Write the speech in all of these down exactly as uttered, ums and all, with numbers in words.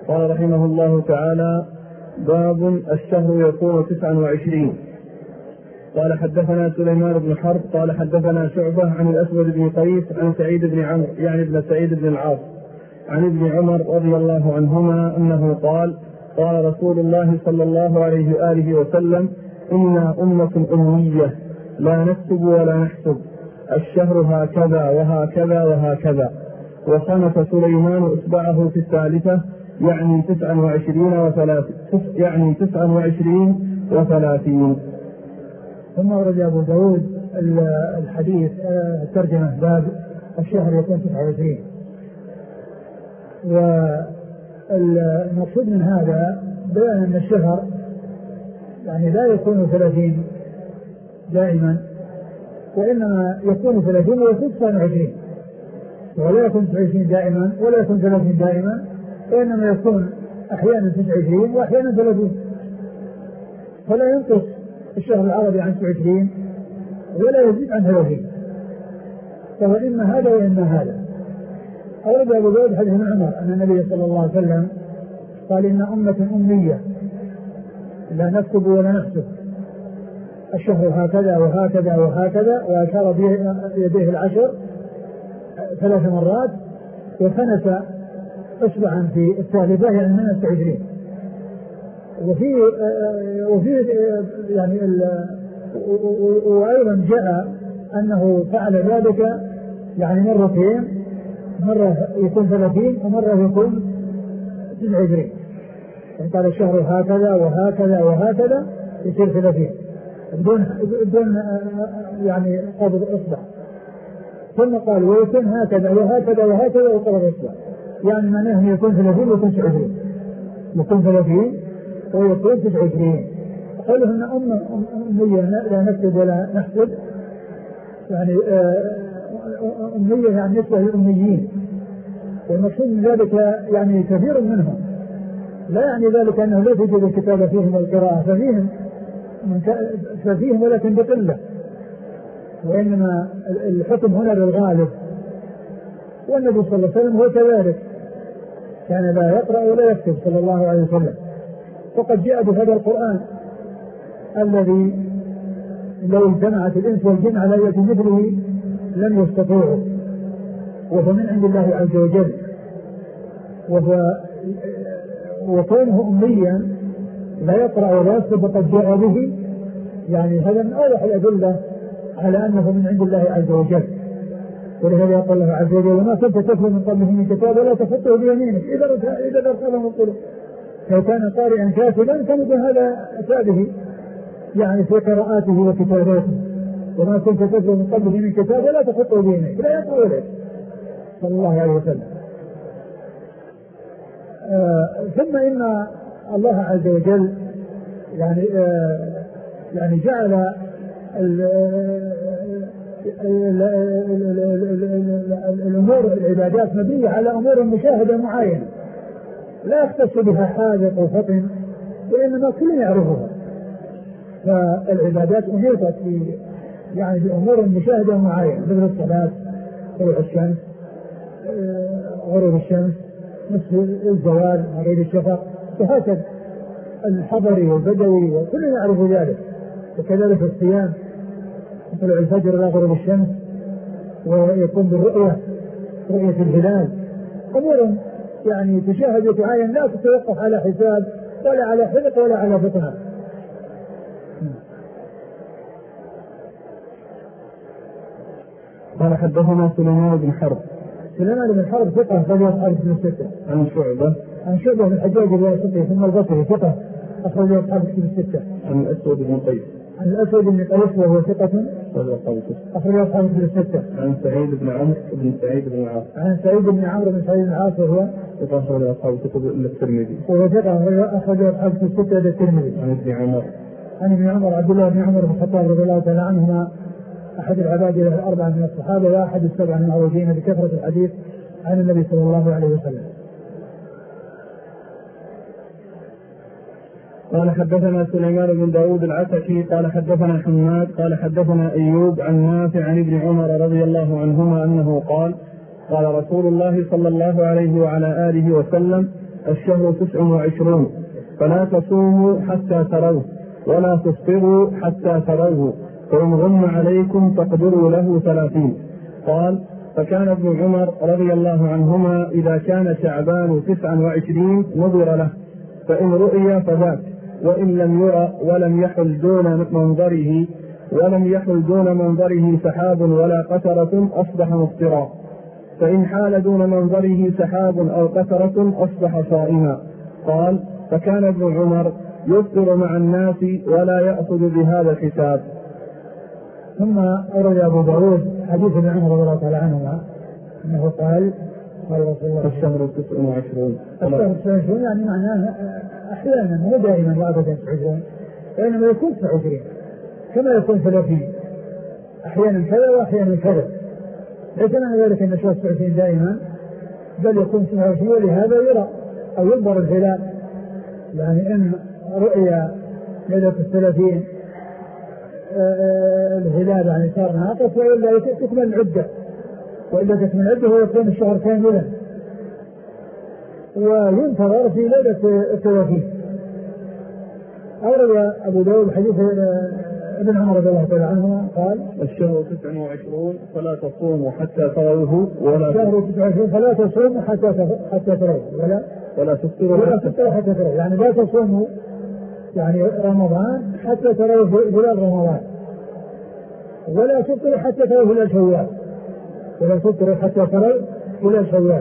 قال رحمه الله تعالى: باب الشهر يكون تسعا وعشرين. قال حدثنا سليمان بن حرب قال حدثنا شعبة عن الأسود بن قيس عن سعيد بن عمرو يعني ابن سعيد بن العاص عن ابن عمر رضي الله عنهما أنه قال: قال رسول الله صلى الله عليه وآله وسلم: إنا أمة أمية لا نكتب ولا نحسب، الشهر هكذا وهكذا وهكذا. وصنف سليمان إصبعه في الثالثة يعني تسعا وعشرين وثلاثين يعني تسعا وعشرين وثلاثين. ثم ورد أبو داود الحديث الترجمة باب الشهر يكون تسعة وعشرين. والمقصود من هذا بيان أن الشهر يعني لا يكون ثلاثين دائما، وإنما يكون ثلاثين ويكون تسعة وعشرين، ولا يكون تسعة وعشرين دائما ولا يكون ثلاثين دائما، وإنما يكون أحيانا تسعة وعشرين وأحيانا ثلاثين، فلا ينقص الشهر العربي عن تسعة وعشرين ولا يزيد عن ثلاثين، فهو إما هذا وإما هذا. أورد أبو داود حديث ابن عمر أن النبي صلى الله عليه وسلم قال: إن أمة أمية لا نكتب ولا نحسب، الشهر هكذا وهكذا وهكذا، وأشار بيديه العشر ثلاث مرات، وكنس إصبعا في الثالثة يعني من تسعة وعشرين. وفي وفي يعني وأيضا جاء أنه فعل ذلك يعني مرتين، مرة يكون ثلاثين ومرة يكون تسعة وعشرين. قال الشهر هكذا وهكذا وهكذا يصير ثلاثين بدون بدون يعني قبض إصبع. ثم قال: ويكون هكذا وهكذا وهكذا وقبض إصبع، يعني معناه يكون ثلاثين ويكون تسعة وعشرين، يكون ثلاثين ويكون تسعة وعشرين. قالوا إن أمة أمية لا نكتب ولا نحسب، يعني أمية يعني نسبة للأميين، والمقصود من ذلك يعني كثير منهم، لا يعني ذلك أنه لا توجد الكتابة فيهم والقراءة، ففيهم ففيهم ولكن بقلة، وإنما الحكم هنا للغالب. والنبي صلى الله عليه وسلم هو كذلك، كان لا يقرأ ولا يكتب صلى الله عليه وسلم، وقد جاء بهذا القرآن الذي لو اجتمعت الإنس والجن على يأتي مثله لم يستطيعوا، وهو من عند الله عز وجل، وهو وكونه أميا لا يقرأ ولا يكتب وقد جاء به، يعني هذا من أوضح الأدلة على أنه من عند الله عز وجل. ولهذا يقول الله عز وجل: وما كنت تتلو من قبله من كتاب ولا تخطه بيمينك إذا إذا أرسله القلوب. لو كان قارئا كاتبا كان هذا أتابه يعني في قراءاته وكتاباته. وما كنت تتلو من قبله من كتاب ولا تخطه بيمينك، لا يقرأ ولا صلى الله عليه وسلم. آه ثم إن الله عز وجل يعني آه يعني جعل الأمور العبادات مبنية على أمور مشاهدة معينة لا يختص بها حاذق وفطن، وإنما كل يعرفها. فالعبادات أميرت في يعني بأمور مشاهدة معينة، مثل الصلاة، طلوع الشمس، غروب الشمس، مثل الزوال، مغيب الشفق، وهكذا الحضري والبدوي وكل يعرف ذلك. وكذلك الصيام، طلوع الفجر إلى غروب الشمس، ويكون بالرؤية رؤية الهلال، أمور يعني تشاهد وتعاين لا تتوقف على حساب ولا على حذق ولا على فطنة. قال حدثنا سليمان بن حرب سليمان بن حرب ثقة خرج أصحاب الكتب الستة. عن شعبة عن شعبة بن الحجاج الواسطي ثم البصري ثقة أخرج أصحاب الكتب الستة. عن الأسود بن قيس عن الأسود بن قيس وهو ثقة أخرج أصحاب الكتب الستة. عن سعيد بن عمرو بن سعيد بن العاص عن سعيد بن عمرو بن سعيد بن العاص وهو ثقة أخرج أصحاب الكتب إلا الترمذي وهو ثقة أخرج أصحاب الكتب الستة إلا الترمذي. عن ابن عمر عن ابن عمر عبد الله بن عمر بن الخطاب رضي الله تعالى عنهما أحد العباد الأربعة من الصحابة وأحد السبعة المعروفين بكثرة الحديث عن النبي صلى الله عليه وسلم. قال حدثنا سليمان بن داود العتكي قال حدثنا حماد قال حدثنا أيوب عن نافع عن ابن عمر رضي الله عنهما أنه قال: قال رسول الله صلى الله عليه وعلى آله وسلم: الشهر تسع وعشرون فلا تصوموا حتى تروه ولا تفطروا حتى تروه فإن غم عليكم فاقدروا له ثلاثين. قال فكان ابن عمر رضي الله عنهما إذا كان شعبان تسع وعشرين نظر له فإن رؤي فذاك وإن لم يرى ولم يحل دون منظره ولم يحل دون منظره سحاب ولا قترة أصبح مفطرا فإن حال دون منظره سحاب أو قترة أصبح صائما. قال فكان ابن عمر يفطر مع الناس ولا يأخذ بهذا الحساب. ثم أورد أبو داود حديث ابن عمر رضي الله تعالى عنهما أنه قال قال رسول الله الشهر تسع وعشرون الشهر تسع وعشرون يعني معناه أحيانا مو دائما لا أبدا تسع وعشرين وإنما يكون تسع وعشرين كما يكون ثلاثين أحيانا كذا وأحيانا كذا ليس معنى ذلك أن الشهر تسع وعشرين دائما بل يكون تسع وعشرين ولهذا يرى أو ينظر الهلال يعني إن رؤيا ليلة الثلاثين الهلال يعني صار ناقص وإلا تكمل العدة وإلا تكمل العدة ويكون الشهر كاملا وينتظر في ليلة الثلاثين. أورد أبو داود حديث ابن عمر رضي الله تعالى عنهما قال الشهر تسع وعشرون فلا تصوموا حتى تروه ولا الشهر تسع وعشرون فلا تصوموا حتى حتى تروه ولا ولا تفطروا ولا تفطروا حتى تروه يعني لا تصوموا يعني رمضان حتى تروه هلال رمضان ولا تفطروا حتى تروه هلال شوال ولا تفطروا حتى تروه هلال شوال.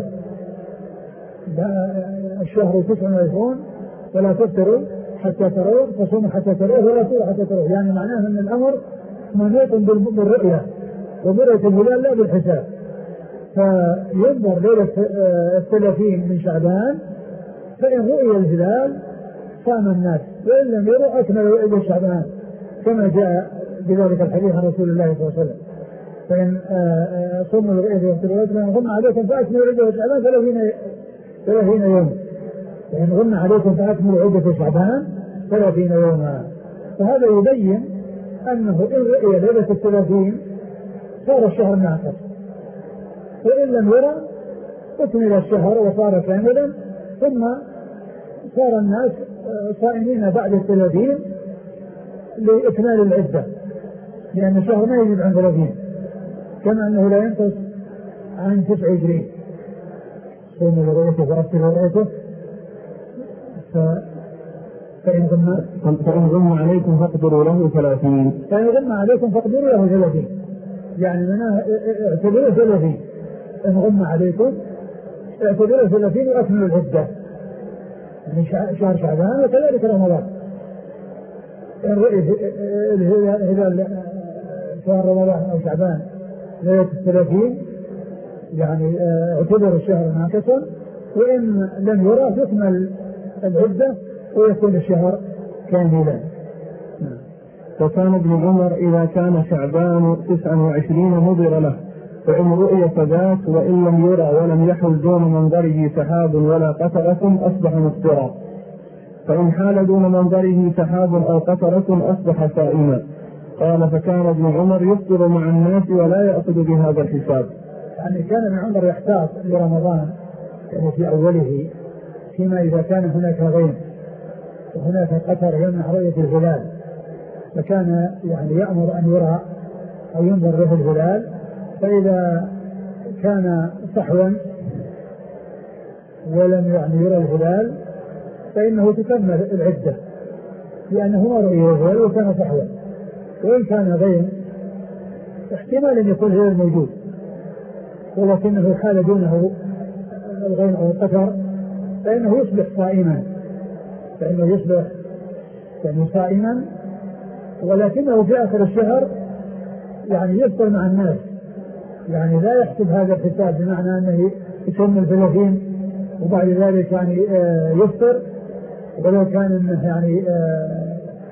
الشهر تسع وعشرون ولا تفطروا حتى تروه تصوموا حتى تروه ولا تفطروا حتى تروه يعني معناه أن الأمر منوط بالرؤية وبرؤية الهلال لا بالحساب. فينظر ليلة الثلاثين من شعبان فإن رؤي الهلال صام الناس وإن لم يروا أكملوا إلى شعبان كما جاء بذلك الحديث عن رسول الله صلى الله عليه وسلم. فإن صوموا الرؤية والتروية فإن غم عليكم فأكملوا عدة شعبان ثلاثين يوم فإن غم عليكم فأكملوا عدة شعبان ثلاثين يوما. فهذا يبين أنه إن رؤي ليلة الثلاثين صار الشهر ناقص وإن لم يرى أكمل الشهر وصار كاملا ثم صار الناس صائمين بعد الثلاثين لإكمال العدة لأن الشهر ما يجب عن ثلاثين كما أنه لا ينقص عن تسع وعشرين. صوموا لرؤيته ورتلوا رؤيته فإن غم فإن غم عليكم فاقدروا له ثلاثين فإن غم عليكم فاقدروا له ثلاثين يعني منها اعتبروا ثلاثين إن غم عليكم اعتبروا ثلاثين وأكملوا العدة يعني شهر شعبان وكذلك رمضان. إن رؤية هلال شهر رمضان أو شعبان ليلة الثلاثين يعني اعتبر الشهر ناقصا وإن لم يرى تكمل العدة ويكون الشهر كاملا. وكان ابن عمر إذا كان شعبان تسع وعشرين نظر له فإن رؤي فذاك وإن لم يرى ولم يحل دون منظره سحاب ولا قطرة أصبح مفطرا فإن حال دون منظره سحاب أو قطرة أصبح صائما. قال فكان ابن عمر يفطر مع الناس ولا يأخذ بهذا الحساب. يعني كان ابن عمر يحتاط لرمضان يعني في أوله فيما إذا كان هناك غيم وهناك قطر يمنع رؤية الهلال فكان يعني يأمر أن يرى أو ينظر له الهلال فإذا كان صحوا ولم يعني يرى الهلال فإنه تكمل العدة لأنه ما رؤيه الهلال وكان صحوا. وإن كان غيم احتمال أن يكون الهلال موجود ولكنه حال دونه الغيم أو القطر فإنه يصبح صائما فإنه يصبح يعني صائما ولكنه في آخر الشهر يعني يفطر مع الناس يعني لا يحسب هذا الحساب بمعنى أنه يكمل ثلاثين وبعد ذلك يعني آه يفطر ولو كان أنه يعني آه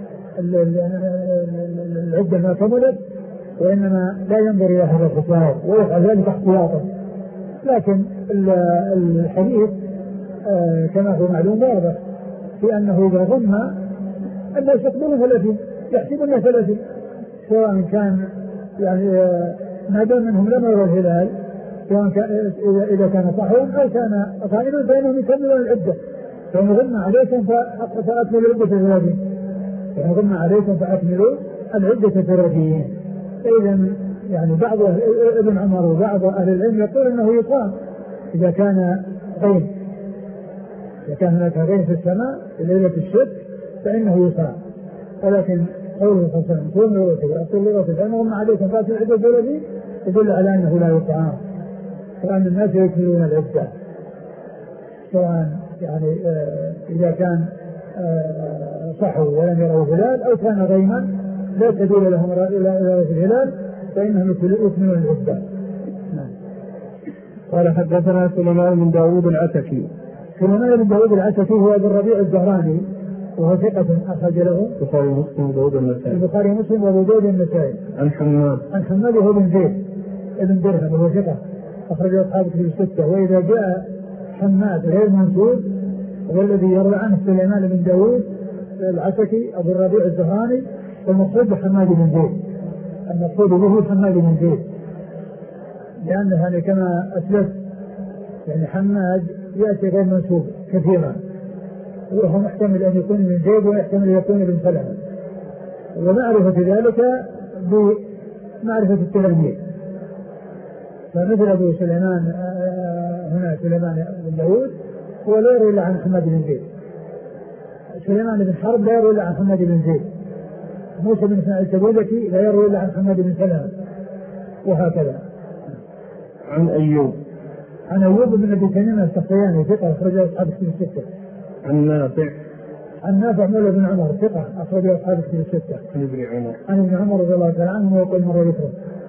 العدة ما كملت وإنما لا ينظر إلى هذا الحساب ويفعل ذلك احتياطا. لكن الحديث آه كما هو معلوم واضح في أنه إذا غم الناس يقبلون ثلاثين يحسبون ثلاثين سواء كان يعني آه ما دام منهم لم يروا الهلال سواء كان إذا كان صحوا أو كان صائما فإنهم يكملون العدة فإن غم عليكم فأكملوا العدة ثلاثين، فإن غم عليكم فأكملوا العدة ثلاثين. إذا يعني بعض ابن عمر وبعض أهل العلم يقول أنه يصام إذا كان غيم، إذا كان هناك غيم في السماء في ليلة الشك فإنه يصام. ولكن قوله صلى الله عليه وسلم صوم لرؤيته وأصل لرؤيته فإن غم عليكم فأكملوا العدة ثلاثين يدل على أنه لا يطعم، وأن الناس يكملون العدة سواء يعني آه إذا كان آه صحوا ولم يروا هلال أو كان غيما لا تدل لهم إلى الهلال فإنهم يكملون العدة. قال حدثنا سليمان بن داود العتكي. سليمان بن داود العتكي هو ابن ربيع الزهراني وهو ثقة أخرج له البخاري ومسلم وداود النسائي. البخاري ومسلم وداود النسائي. عن حماد عن حماد هو بن زيد ابن درهم وهو ثقة أخرج أصحاب كتب الستة. وإذا جاء حماد غير منسوب والذي يروي عنه سليمان بن داود العتكي أبو الربيع الزهراني والمقصود بحماد بن زيد، المقصود به حماد بن زيد، لأنه يعني كما أسلفت يعني حماد يأتي غير منسوب كثيرا وهو محتمل أن يكون من زيد ويحتمل أن يكون من سلمة، ومعرفة ذلك بمعرفة التلاميذ. فمثل أبو سليمان هنا سليمان بن داود هو لا يروي إلا عن حماد بن زيد، سليمان بن حرب لا يروي إلا عن حماد بن زيد، موسى بن إسماعيل التبوذكي لا يروي إلا عن حماد بن سلمة، وهكذا. عن أيوب عن أيوب بن أبي تميم السختياني ثقة أخرجه أصحاب الكتب الستة. عن نافع عن نافع مولى بن عمر ثقة أخرجه أصحاب الكتب الستة. عن ابن عمر عن ابن عمر رضي الله تعالى عنه ويقول مرة ذكره.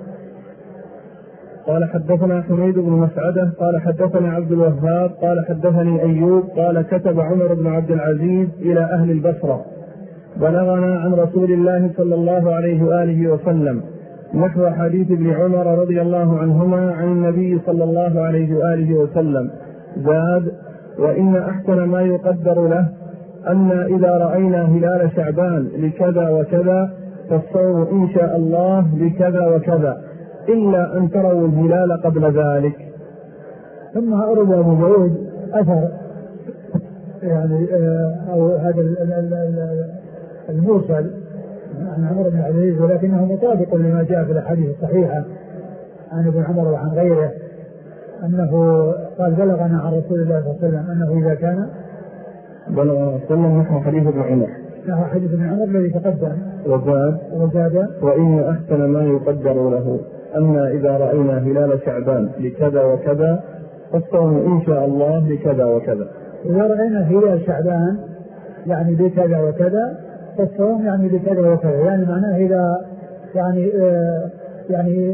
قال حدثنا حميد بن مسعدة قال حدثنا عبد الوهاب قال حدثني أيوب قال كتب عمر بن عبد العزيز إلى أهل البصرة بلغنا عن رسول الله صلى الله عليه وآله وسلم نحو حديث ابن عمر رضي الله عنهما عن النبي صلى الله عليه وآله وسلم زاد وإن أحسن ما يقدر له أن إذا رأينا هلال شعبان لكذا وكذا فالصوم إن شاء الله لكذا وكذا إلا أن تروا الهلال قبل ذلك. ثم أورد أبو داود أثر يعني أو هذا المرسل عن عمر بن عبد العزيز ولكنه مطابق لما جاء في الأحاديث الصحيحة عن ابن عمر وعن غيره أنه قال بلغنا عن رسول الله صلى الله عليه وسلم أنه إذا كان بلغ صلى نحو حديث ابن عمر نحو حديث ابن عمر الذي تقدم وزاد وزاد وإن أحسن ما يقدر له أن إذا رأينا هلال شعبان لكذا وكذا فالصوم إن شاء الله لكذا وكذا. إذا رأينا هلال شعبان يعني لكذا وكذا فالصوم يعني لكذا وكذا، يعني معناه إذا يعني آه يعني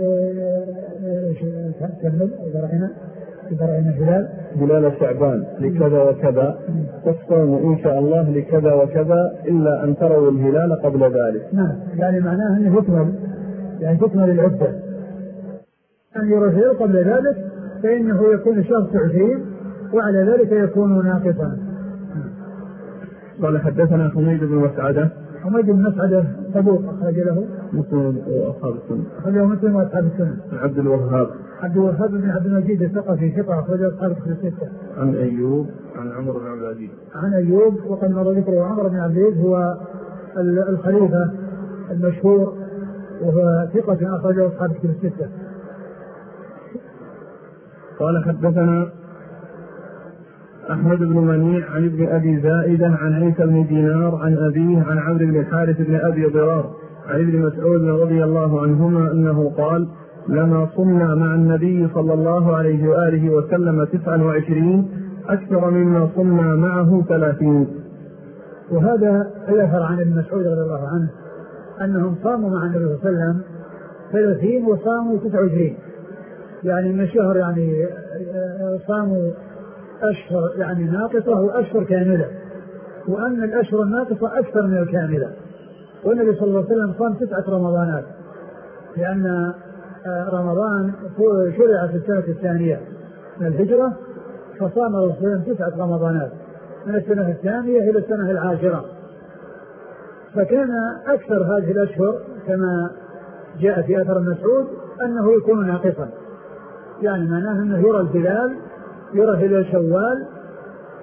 كمل آه إذا رأينا إذا رأينا هلال هلال شعبان لكذا وكذا فالصوم إن شاء الله لكذا وكذا إلا أن تروا الهلال قبل ذلك. نعم يعني معناه أنه يكمل يعني تكمل العدة أن يرى الهلال قبل ذلك فإنه يكون شهر تعزيم وعلى ذلك يكون ناقصا. قال حدثنا حميد بن مسعدة. حميد بن مسعدة صدوق أخرج له مسلم وأصحاب السنة. أخرجه مسلم وأصحاب السنة. عبد الوهاب. عبد الوهاب بن عبد المجيد الثقفي ثقة أخرجه أصحاب الكتب الستة. عن أيوب عن عمر بن عبد العزيز. عن أيوب وقد مر ذكره عمر بن عبد العزيز هو الخليفة المشهور وهو ثقة أخرجه أصحاب الكتب الستة. قال حدثنا أحمد بن منيع عن ابن أبي زائدة عن عيسى بن دينار عن أبيه عن عمرو بن الحارث بن أبي ضرار عن ابن مسعود رضي الله عنهما أنه قال لما صمنا مع النبي صلى الله عليه وآله وسلم تسعا وعشرين أكثر مما صمنا معه ثلاثين. وهذا يظهر عن ابن مسعود رضي الله عنه أنهم صاموا مع النبي صلى الله عليه وسلم ثلاثين وصاموا تسعة وعشرين، يعني من الشهر يعني صاموا أشهر يعني ناقصة وأشهر كاملة، وأن الأشهر الناقصة أكثر من الكاملة. والنبي صلى الله عليه وسلم صام تسعة رمضانات لأن رمضان شرع في السنة الثانية من الهجرة، فصام رسول الله تسعة رمضانات من السنة الثانية إلى السنة العاشرة، فكان أكثر هذه الأشهر كما جاء في أثر مسعود أنه يكون ناقصا، يعني معناه أنه يرى الهلال يرى هلال شوال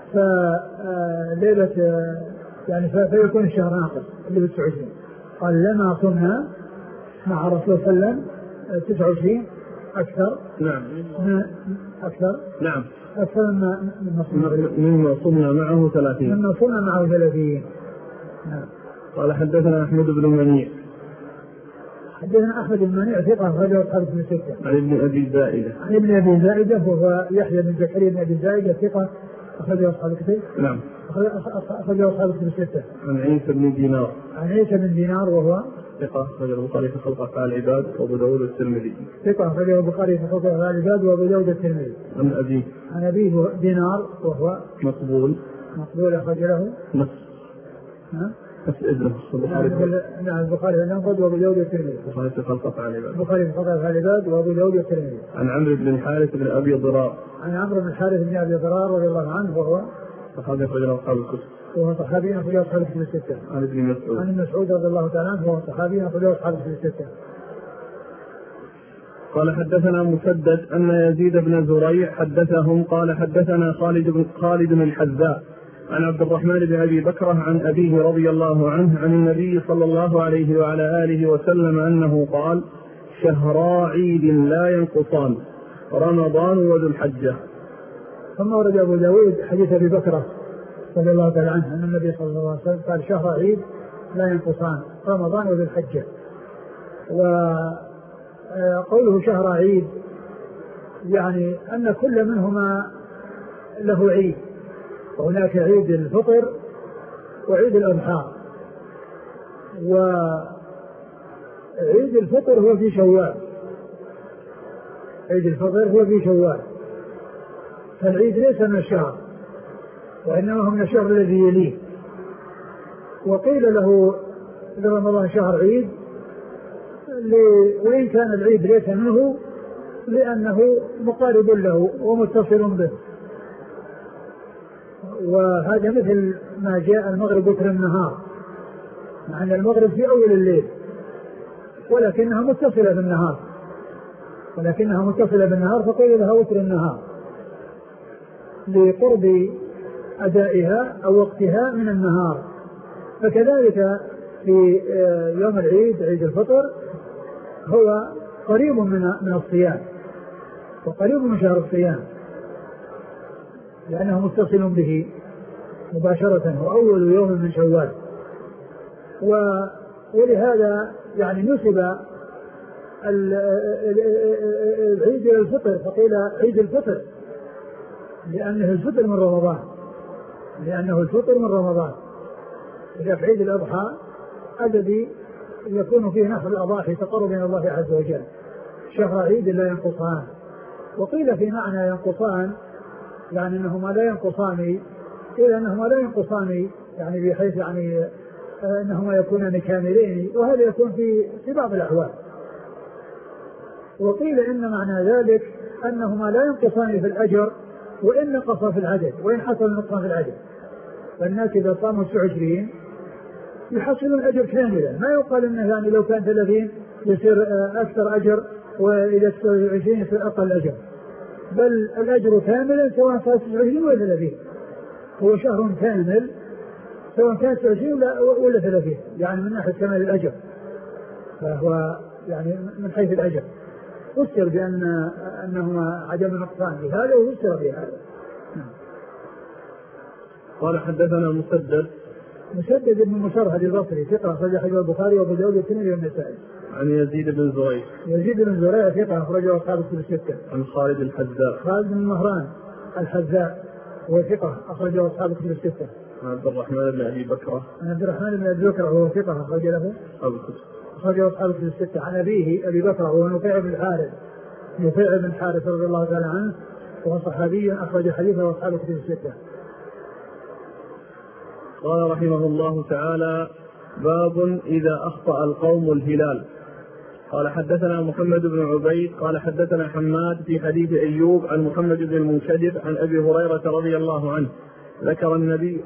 فليلة يعني فيكون الشهر ناقص اللي ب تسعة وعشرين. قال لما صمنا مع رسول الله صلى الله عليه وسلم تسعة وعشرين أكثر. نعم أكثر نعم أكثر مما صمنا معه ثلاثين مما صمنا معه ثلاثين. نعم. قال حدثنا أحمد بن منيع حدثنا أحمد بن منيع ثقة رجل أصحاب الكتب الستة. عن ابن أبي زائدة عن ابن أبي زائدة وهو يحيى بن زكريا بن أبي زائدة ثقة أخرج أصحاب الكتب. نعم أخرج أصحاب الكتب الستة. عن عيسى بن دينار عن عيسى بن دينار وهو ثقة أخرج البخاري في خلق أفعال العباد وأبو داود والترمذي. ثقة أخرج البخاري في خلق أفعال العباد وأبو داود والترمذي. عن أبيه عن أبيه دينار وهو مقبول مقبول أخرج له نص ها بس إذن البخاري. نعم البخاري الأنفذ وأبو داود والترمذي. البخاري في خلق أفعال العباد. البخاري في خلق أفعال العباد وأبو داود والترمذي. عن عمرو بن الحارث بن أبي ضرار. عن عمرو بن الحارث بن أبي ضرار رضي الله عنه وهو صحابي أخرج له أصحاب الكتب. وهو صحابي أخرج أصحاب الكتب الستة. عن ابن مسعود. عن مسعود رضي الله تعالى عنه وهو صحابي أخرج أصحاب الكتب الستة. قال حدثنا مسدد أن يزيد بن زريع حدثهم قال حدثنا خالد بن خالد بن الحذاء عن عبد الرحمن بن أبي بكرة عن أبيه رضي الله عنه عن النبي صلى الله عليه وعلى آله وسلم أنه قال شهرا عيد لا ينقصان رمضان وذو الحجة. ثم ورد أبو داود حديث أبي بكرة رضي الله تعالى عنه أن النبي صلى الله عليه وسلم قال شهر عيد لا ينقصان رمضان وذو الحجة. وقوله شهر عيد يعني أن كل منهما له عيد، وهناك عيد الفطر وعيد الأضحى. وعيد الفطر هو في شوال، عيد الفطر هو في شوال، فالعيد ليس من الشهر وإنما هو من الشهر الذي يليه. وقيل له لرمضان شهر عيد وإن كان العيد ليس منه لأنه مقارب له ومتصل به. وهذا مثل ما جاء المغرب وتر النهار، مع أن المغرب في أول الليل ولكنها متصلة بالنهار ولكنها متصلة بالنهار فقيل لها وتر النهار لقرب أدائها أو وقتها من النهار. فكذلك في يوم العيد عيد الفطر هو قريب من من الصيام وقريب من شهر الصيام لأنه متصل به مباشرة، هو أول يوم من شوال. ولهذا يعني نسب العيد إلى الفطر فقيل عيد الفطر لأنه الفطر من رمضان لأنه الفطر من رمضان. إذا في عيد الأضحى الذي يكون فيه نحر الأضاحي تقرب من الله عز وجل شهر عيد لا ينقصان. وقيل في معنى ينقصان يعني أنهما لا ينقصان إلا أنهما لا ينقصان يعني بحيث يعني أنهما يكونان كاملين، وهذا يكون في في بعض الأحوال. وقيل إن معنى ذلك أنهما لا ينقصان في الأجر وإن نقص في العدد وإن حصل نقصان في العدد. فالناس إذا صاموا تسعة وعشرين يحصلون الأجر كاملا، ما يقال إنه يعني لو كان ثلاثين يصير أكثر أجر وإذا تسعة وعشرين يصير أقل أجر، بل الأجر كاملا سواء كان تسعة وعشرين ولا ثلاثين. هو شهر كامل سواء كان تسعة وعشرين ولا ثلاثين، يعني من ناحية كمال الأجر فهو يعني من حيث الأجر فسر بأن أنهما عدم نقصان بهذا وفسر بهذا. قال حدثنا مسدد مسدد بن مصرهد البصري ثقة أخرج حديث البخاري وأبو داود والترمذي والنسائي. عن يزيد بن زريع يزيد بن زريع ثقة أخرجه أصحاب الكتب الستة. عن خالد الحذاء خالد بن مهران الحذاء هو ثقة أخرجه أصحاب الكتب الستة. عن عبد الرحمن بن أبي بكرة عن عبد الرحمن بن أبي بكرة وهو ثقة أخرج له أصحاب الكتب أخرجه أصحاب الكتب الستة. عن أبيه أبي بكرة وهو نفيع بن الحارث نفيع بن الحارث رضي الله تعالى عنه وهو صحابي أخرج حديثه أصحاب الكتب الستة. قال رحمه الله تعالى باب إذا أخطأ القوم الهلال. قال حدثنا محمد بن عبيد قال حدثنا حماد في حديث أيوب عن محمد بن المنكدر عن أبي هريرة رضي الله عنه ذكر النبي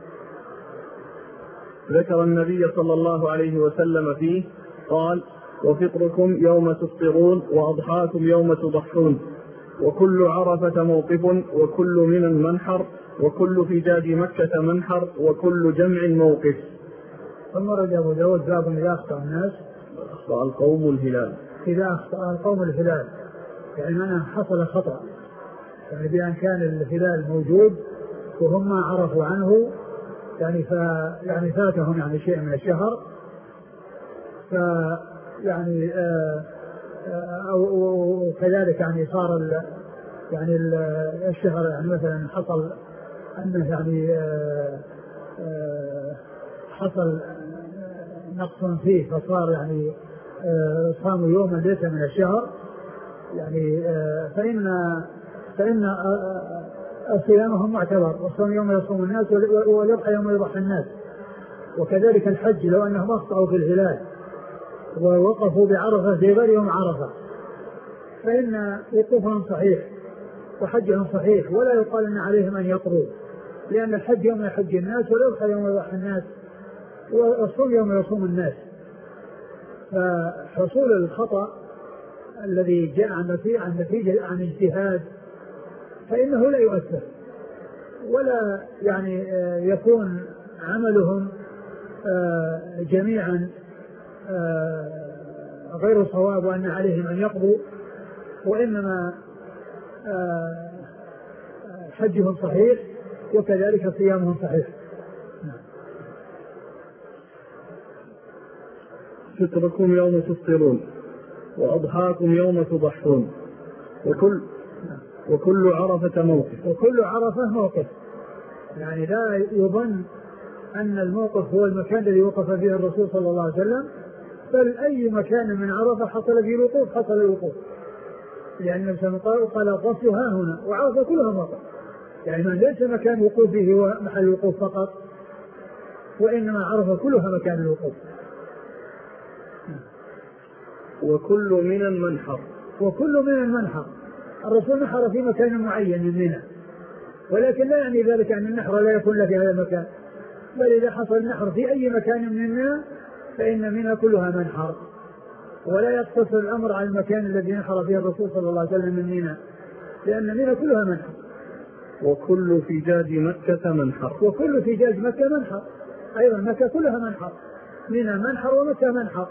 ذكر النبي صلى الله عليه وسلم فيه قال وفطركم يوم تفطرون وأضحاكم يوم تضحون وكل عرفة موقف وكل من المنحر وكل فجاج مكة منحر وكل جمع موقف. ثم رد أبو داود باب إذا أخطأ الناس أخطأ القوم الهلال. إذا أخطأ القوم الهلال يعني أنا حصل خطأ، يعني بأن كان الهلال موجود وهم ما عرفوا عنه، يعني ف يعني فاتهم يعني شيء من الشهر، ف يعني آه أو كذلك يعني صار ال يعني ال الشهر يعني مثلا حصل أنه يعني آه آه حصل نقص فيه فصار يعني آه صاموا يوما ليس من الشهر، يعني آه فإن فإن آه صيامهم معتبر، والصوم يوم يصوم الناس واليضحى يوم يضحى الناس. وكذلك الحج لو أنهم أخطأوا في الهلال ووقفوا بعرفة في غير يوم عرفة فإن وقوفهم صحيح وحجهم صحيح، ولا يقال أن عليهم أن يقضوا، لأن الحج يوم يحج الناس واليضحى يوم يضحى الناس والصوم يوم يصوم الناس. فحصول الخطأ الذي جاء عن نتيجة عن اجتهاد فإنه لا يؤثر ولا يعني يكون عملهم جميعا غير صواب وأن عليهم أن يقضوا، وإنما حجهم صحيح وكذلك صيامهم صحيح. فطركم يوم تفطرون وأضحاكم يوم تضحون وكل وكل عرفة موقف. وكل عرفة موقف، يعني لا يظن أن الموقف هو المكان الذي وقف فيه الرسول صلى الله عليه وسلم، بل أي مكان من عرفة حصل فيه الوقوف حصل الوقوف، لأن النبي صلى الله عليه وسلم قال الغسل ها هنا، وعرفة كلها موقف، يعني ما ليس مكان وقوف فيه هو محل الوقوف فقط، وإنما عرفة كلها مكان الوقوف. وكل من المنحر. وكل من المنحر، الرسول نحر في مكان معين من منى، ولكن لا يعني ذلك أن النحر لا يكون له في هذا المكان، بل إذا حصل النحر في أي مكان من منى فإن منى كلها منحر، ولا يقتصر الأمر على المكان الذي نحر فيه الرسول صلى الله عليه وسلم من منى، لأن منى كلها منحر. وكل فجاج مكة منحر. وكل فجاج مكة منحر، أيضا مكة كلها منحر، منى منحر ومكة منحر،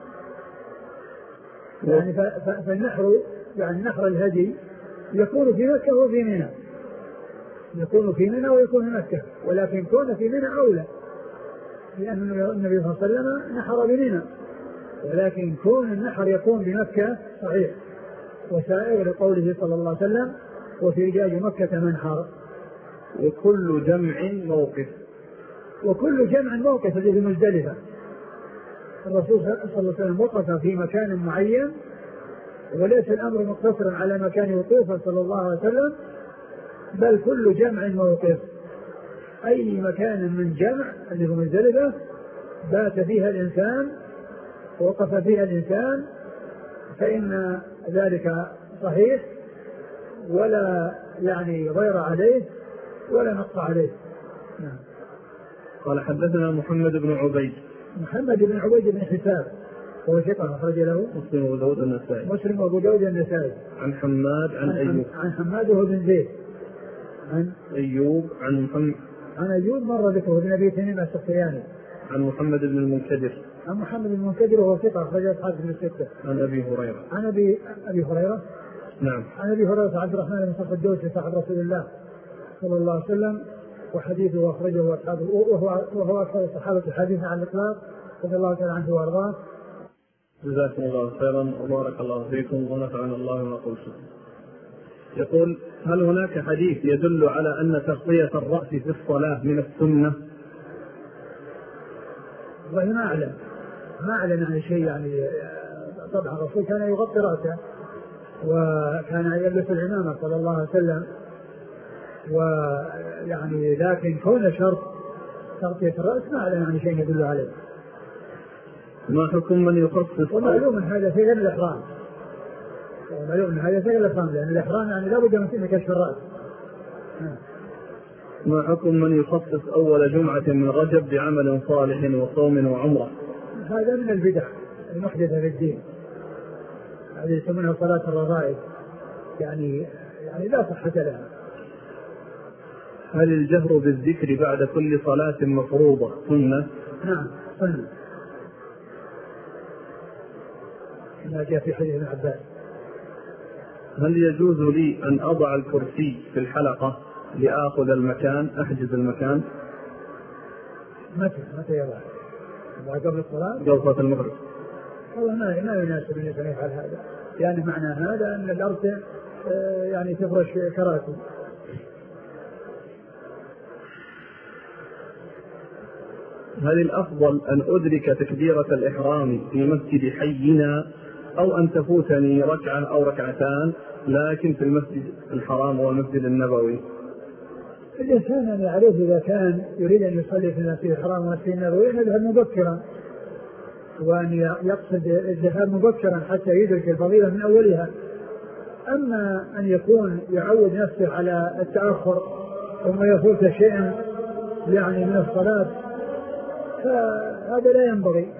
يعني فالنحر يعني نحر الهدي يكون في مكة وفي منى، يكون في منى ويكون في مكة، ولكن كون في منى أولى، لأن النبي صلى الله عليه وسلم نحر بمنى، ولكن كون النحر يكون بمكة صحيح، وسائر لقوله صلى الله عليه وسلم وفي جاج مكة منحر. وكل جمع موقف. وكل جمع موقف الذي في مزدلفة، الرسول صلى الله عليه وسلم وقف في مكان معين، وليس الأمر مقتصرا على مكان وقوفه صلى الله عليه وسلم، بل كل جمع موقف، أي مكان من جمع اللي هو مزدلفة بات فيها الإنسان ووقف فيها الإنسان فإن ذلك صحيح، ولا يعني غير عليه ولا نقص عليه. نعم. قال حدثنا محمد بن عبيد. محمد بن عبيد بن حساب هو ثقة أخرج له مسلم وأبو داود النسائي. مسلم وأبو داود النسائي. عن حماد عن, عن أيوب. عن حماد وهو بن زيد. عن أيوب عن محمد. عن أيوب مر ذكره بن أبي تميم السختياني. عن محمد بن المنكدر. عن محمد بن المنكدر وهو ثقة أخرج أصحاب من الستة. عن أبي هريرة. عن أبي أبي هريرة. نعم. عن أبي هريرة عبد الرحمن بن صخر الدوسي صاحب رسول الله صلى الله عليه وسلم، وحديثه أخرجه أصحابه، وهو وهو أكثر الصحابة حديثا عن الإطلاق رضي الله تعالى عنه وأرضاه. جزاكم الله خيرا وبارك الله فيكم ونفعنا الله ما قلتم. يقول: هل هناك حديث يدل على أن تغطية الرأس في الصلاة من السنة؟ والله ما أعلم ما أعلم عن شيء، يعني طبعا الرسول كان يغطي رأسه وكان يلبس العمامة صلى الله عليه وسلم، ويعني لكن كون شرط تغطية الرأس ما أعلم عن شيء يدل عليه. ما حكم من يخصص؟ ومعلوم من هذا في غير الإحرام، ومعلوم من هذا في غير الإحرام، لأن الإحرام يعني لا بد من كشف الرأس. ما حكم من يخصص أول جمعة من رجب بعمل صالح وصوم وعمرة؟ هذا من البدع المحدثة في الدين، هذه يسمونها صلاة الرغائب، يعني يعني لا صحة لها. هل الجهر بالذكر بعد كل صلاة مفروضة سنة؟ نعم سنة، ما جاء في حديث ابن عباس. هل يجوز لي أن أضع الكرسي في الحلقة لآخذ المكان، أحجز المكان؟ متى متى يضع؟ قبل الصلاة؟ قبل صلاة المغرب. والله ما ما يناسب أن يفعل هذا، يعني معنى هذا أن الأرض يعني تفرش كراسي. هل الأفضل أن أدرك تكبيرة الإحرام في مسجد حينا أو أن تفوتني ركعة أو ركعتان لكن في المسجد الحرام والمسجد النبوي؟ الإنسان عليه إذا كان يريد أن يصلي في المسجد الحرام والمسجد النبوي يذهب مبكرا، وأن يقصد الذهاب مبكرا حتى يدرك الفضيلة من أولها. أما أن يكون يعود نفسه على التأخر ثم يفوت شيئا يعني من الصلاة فهذا لا ينبغي.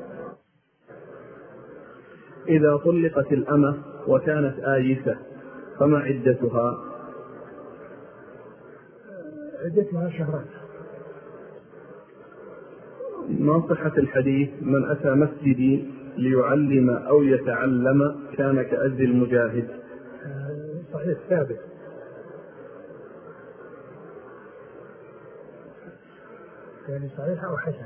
إذا طلقت الأمة وكانت آيسة فما عدتها؟ عدتها شهران. ما صحة الحديث من أتى مسجدي ليعلم أو يتعلم كان كأجر المجاهد؟ صحيح ثابت. يعني صحيح أو حسن.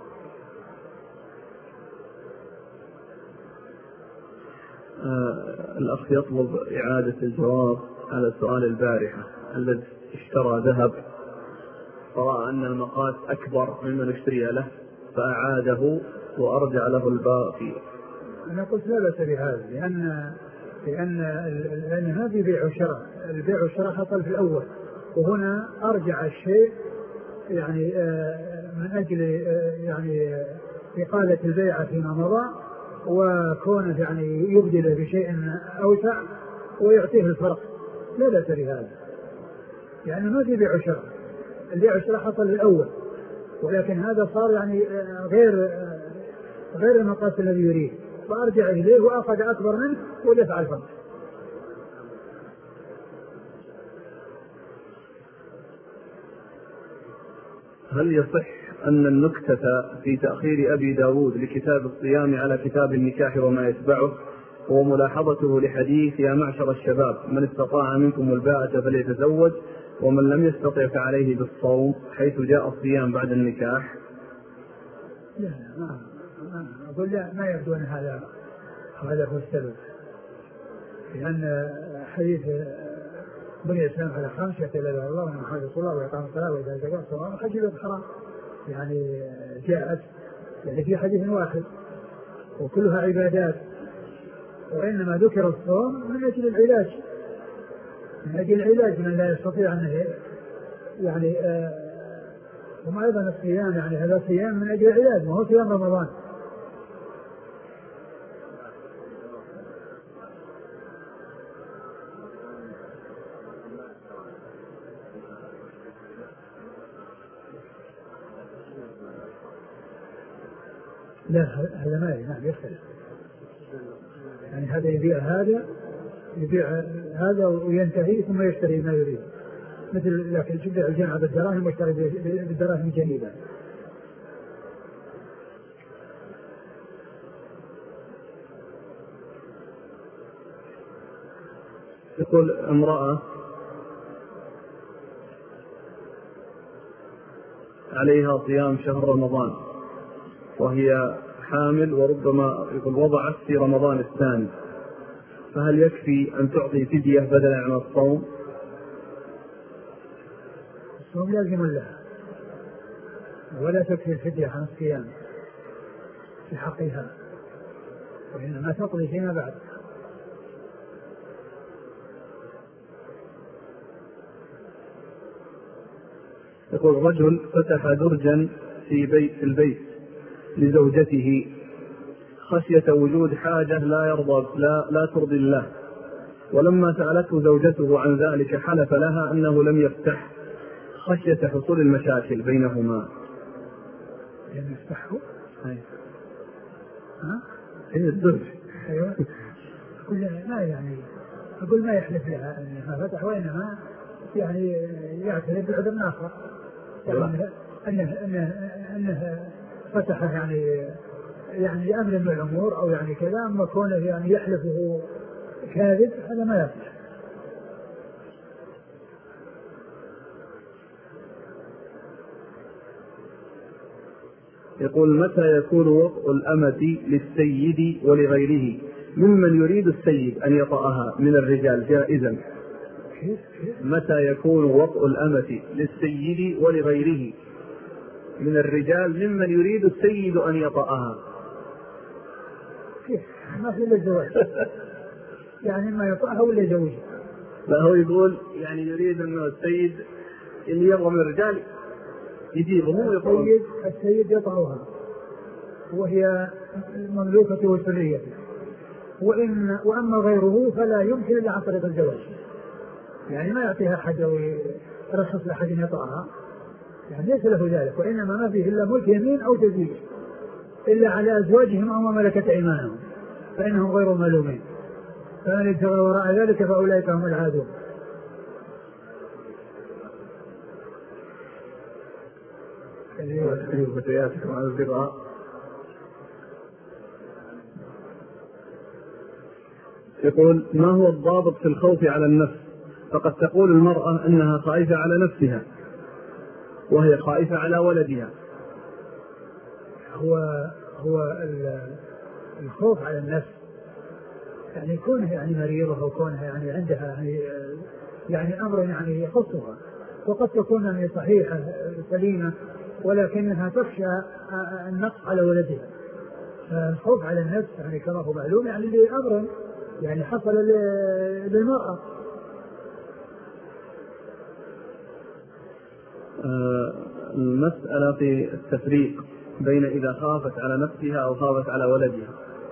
آه الأخ يطلب إعادة الجواب على سؤال البارحة. الذي اشترى ذهب فرأى أن المقاس أكبر مما اشتري له فأعاده وأرجع له الباقي. أنا قلت لا بأس بهذا، لأن لأن لأن هذه بيع وشراء، البيع والشراء حصل في الأول، وهنا أرجع الشيء يعني من أجل يعني إقالة البيع فيما مضى، وكونه يعني يبدل بشيء أوسع ويعطيه الفرق، لا بأس بهذا، يعني ما في بيع وشراء، البيع والشراء حصل في الأول، ولكن هذا صار يعني غير غير المقاس الذي يريد، فأرجع إليه وأخذ أكبر منه ودفع الفرق. هل يصح أن النكتة في تأخير أبي داود لكتاب الصيام على كتاب النكاح وما يتبعه هو ملاحظته لحديث يا معشر الشباب من استطاع منكم الباءة فليتزوج ومن لم يستطع فعليه بالصوم، حيث جاء الصيام بعد النكاح؟ لا ما ما أقول لا، ما يبدو أن هذا هذا هو السبب، لأن حديث بني الإسلام على خمسة لا إله إلا الله ومحمد رسول الله وإقام الصلاة وإيتاء الزكاة والصوم حجب الحرام، يعني جاءت يعني في حديث واحد وكلها عبادات، وإنما ذكر الصوم من أجل العلاج، من أجل العلاج من لا يستطيع أن يعني آه وما أيضا الصيام يعني هذا صيام من أجل العلاج، ما هو صيام رمضان. لا هذا ما نعم يختلف، يعني هذا يبيع هذا يبيع هذا وينتهي ثم يشتري ما يريد، مثل لكن تبيع الجمعة بالدراهم ويشتري بالدراهم جديدة. يقول امرأة عليها صيام شهر رمضان وهي حامل وربما يقول وضعت في رمضان الثاني، فهل يكفي أن تعطي فدية بدلا عن الصوم؟ الصوم لازم لها ولا تكفي الفدية عن الصيام في حقها، وإنما تقضي فيما بعد. يقول رجل فتح درجا في بيت في البيت لزوجته خشية وجود حاجة لا يرضى لا, لا ترضي الله، ولما سألته زوجته عن ذلك حلف لها أنه لم يفتح خشية حصول المشاكل بينهما. لم يفتحه؟ أيوة. ها؟ هي الدرج. أيوة. أقول ما يعني أقول ما يحلف لها أنه ما فتح، وإنما يعني يعترف بعذر آخر، يعني أنه أنه أنه فتح يعني يعني لأمر من الأمور أو يعني كذا، أما كونه يعني يحلفه كاذب هذا ما يصح. يقول متى يكون وطء الأمة للسيد ولغيره ممن يريد السيد أن يطأها من الرجال جائزا؟ متى يكون وطء الأمة للسيد ولغيره من الرجال ممن يريد السيد أن يطأها؟ ما في إلا الزواج يعني ما يطأها ولا يزوجها. لا هو يقول يعني يريد أنه السيد اللي يبغى من الرجال يجيبه هو يطأها. السيد السيد يطأها وهي مملوكته وسريته، وإن وأما غيره فلا يمكن إلا عن طريق الزواج، يعني ما يعطيها أحد أو يرخص لأحد يطأها، يعني ليس له ذلك، وإنما ما فيه إلا ملك يمين أو تزويج إلا على أزواجهم أو ما ملكت أيمانهم فإنهم غير ملومين، فمن ابتغى وراء ذلك فأولئك هم العادون. فتياتكم على البغاء. يقول ما هو الضابط في الخوف على النفس؟ فقد تقول المرأة أنها خائفة على نفسها وهي خائفة على ولدها. هو هو الخوف على النفس يعني كونها يعني مريضة وكونها يعني عندها يعني, يعني أمر يعني يخصها، وقد تكون يعني صحيحة سليمة ولكنها تخشى النقص على ولدها. فالخوف على النفس يعني كما هو معلوم يعني لأمر يعني حصل للمرأة. المسألة في التفريق بين إذا خافت على نفسها أو خافت على ولدها.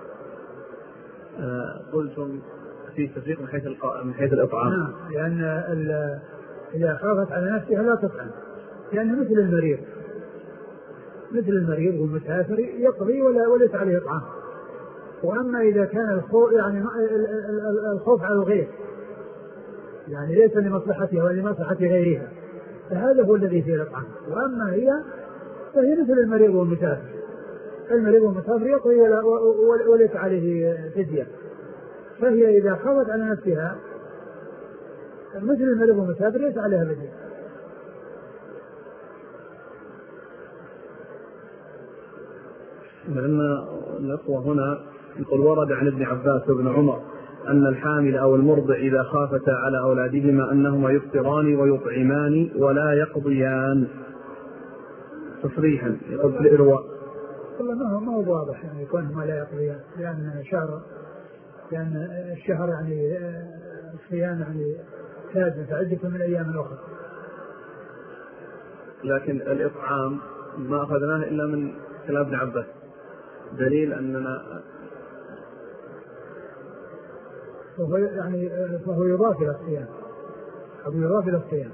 قلتم في تفريق من حيث من حيث الإطعام. نعم، لأن إذا خافت على نفسها لا تطعم، لأنه مثل المريض مثل المريض والمسافر يقضي ولا وليس عليه إطعام. وأما إذا كان الخوف يعني الخوف على الغير يعني ليس لمصلحتها ولا لمصلحة غيرها فهذا هو الذي فيه الإطعام. وأما هي فهي مثل المريض والمسافر، المريض والمسافر يقضي وليس عليه فدية، فهي إذا خافت على نفسها مثل المريض والمسافر ليس عليها فدية. لأن الأخوة هنا يقول ورد عن ابن عباس وابن عمر أن الحامل أو المرضع إذا خافتا على أولادهما أنهما يفطران ويطعمان ولا يقضيان تصريحا. يقول في الإرواء والله ما هو ما هو واضح يعني يكونهما لا يقضيان، لأن شهر لأن الشهر يعني الصيام يعني لازم فعدة من الأيام الأخرى. لكن الإطعام ما أخذناه إلا من كلام ابن عباس، دليل أننا فهو يعني فهو يضاف إلى الصيام أو يضاف إلى الصيام.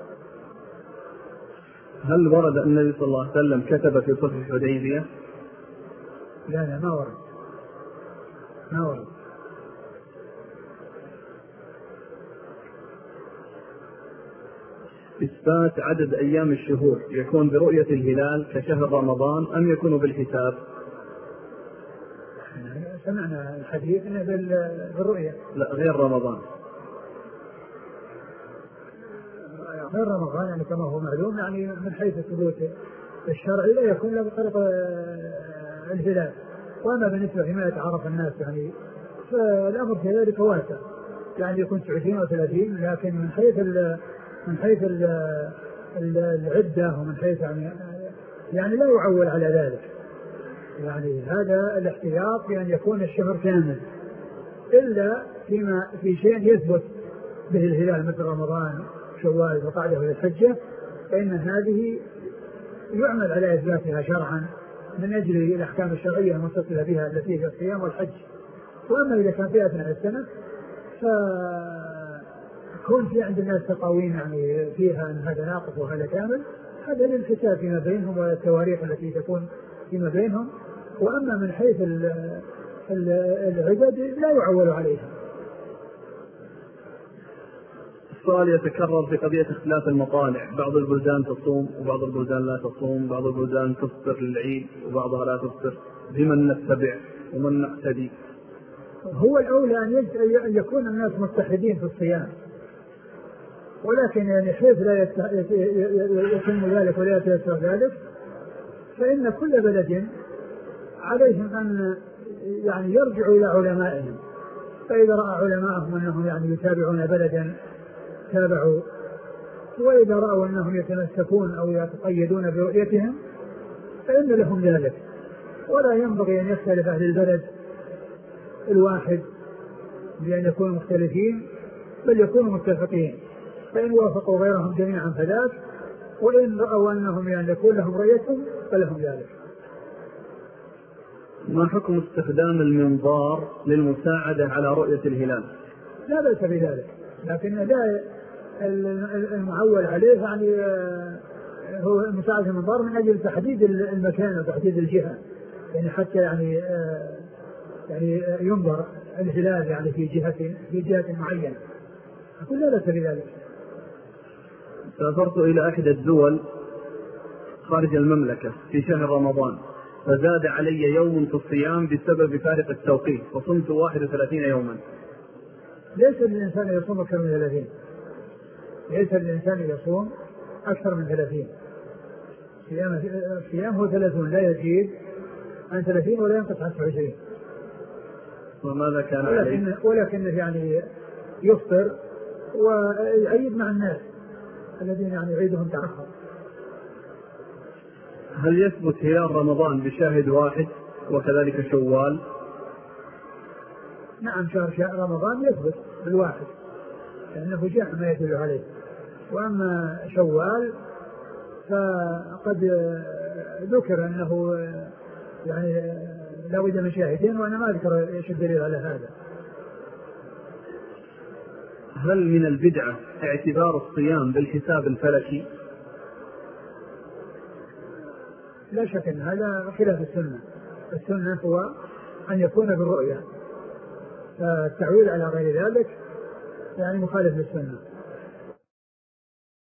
هل ورد أن النبي صلى الله عليه وسلم كتب في صلح الحديبية؟ لا لا ما ورد ما ورد. إثبات عدد أيام الشهور يكون برؤية الهلال كشهر رمضان أم يكون بالحساب؟ سمعنا الحديث إنه بالرؤية. لا غير رمضان. غير رمضان يعني كما هو معلوم يعني من حيث ثبوت الشرعي لا يكون له بطريق الهلال. وأما بالنسبة لما يتعرف الناس يعني فالأمر كذلك واسع، يعني يكون عشرين أو ثلاثين، لكن من حيث ال من حيث ال العدة ومن حيث يعني يعني لا يعول على ذلك. يعني هذا الاحتياط بأن يعني يكون الشهر كامل إلا فيما في شيء يثبت به الهلال مثل رمضان شوال وقعده والحجة، فإن هذه يعمل على إثباتها شرعا من أجل الأحكام الشرعية المتصلة بها التي هي الصيام والحج. وأما إذا كان في أثناء السنة فكون في عند الناس تقاويم يعني فيها أن هذا ناقص وهذا كامل، هذا للحساب فيما بينهم والتواريخ التي تكون فيما بينهم. وأما من حيث العدد لا يعول عليها. السؤال يتكرر في قضية اختلاف المطالع، بعض البلدان تصوم وبعض البلدان لا تصوم، بعض البلدان تفطر للعيد وبعضها لا تفطر، بمن نتبع ومن نقتدي؟ هو الأولى أن يكون الناس متحدين في الصيام، ولكن يعني حيث لا يتم ذلك ولا يتيسر ذلك، فإن كل بلد عليهم أن يعني يرجعوا إلى علمائهم، فإذا رأى علماءهم أنهم يعني يتابعون بلدا تابعوا، وإذا رأوا أنهم يتمسكون أو يتقيدون برؤيتهم فإن لهم ذلك. ولا ينبغي أن يختلف أهل البلد الواحد بأن يكونوا مختلفين، بل يكونوا متفقين، فإن وافقوا غيرهم جميعا فذاك، وإن رأوا أنهم يعني يكون لهم رؤيتهم فلهم ذلك. ما حكم استخدام المنظار للمساعدة على رؤية الهلال؟ لا بأس بذلك، لكن لا المعول عليه يعني هو مساعدة المنظار من أجل تحديد المكان وتحديد الجهة، يعني حتى يعني يعني ينظر الهلال يعني في جهة في جهة معينة، أقول لا بأس بذلك. سافرت إلى إحدى الدول خارج المملكة في شهر رمضان، فزاد علي يوم في الصيام بسبب فارق التوقيت، فصمت واحد وثلاثين يوما. ليس للإنسان يصوم أكثر من ثلاثين، ليس للإنسان يصوم أكثر من ثلاثين. الصيام هو ثلاثون، لا يزيد عن ثلاثين ولا ينقص عن عشرين. وماذا كان ولكن عليه؟ ولكن يعني يفطر ويعيد مع الناس الذين يعني يعيدهم تأخر. هل يثبت هلال رمضان بشاهد واحد وكذلك شوال؟ نعم، شهر شهر رمضان يثبت بالواحد لأنه جاء ما يدل عليه، وأما شوال فقد ذكر أنه يعني لا بد من شاهدين، وأنا ما أذكر ايش الدليل على هذا. هل من البدعة اعتبار الصيام بالحساب الفلكي؟ لا شك أن هذا خلاف السنة. السنة هو أن يكون بالرؤية، فالتعويل على غير ذلك يعني مخالف للسنة.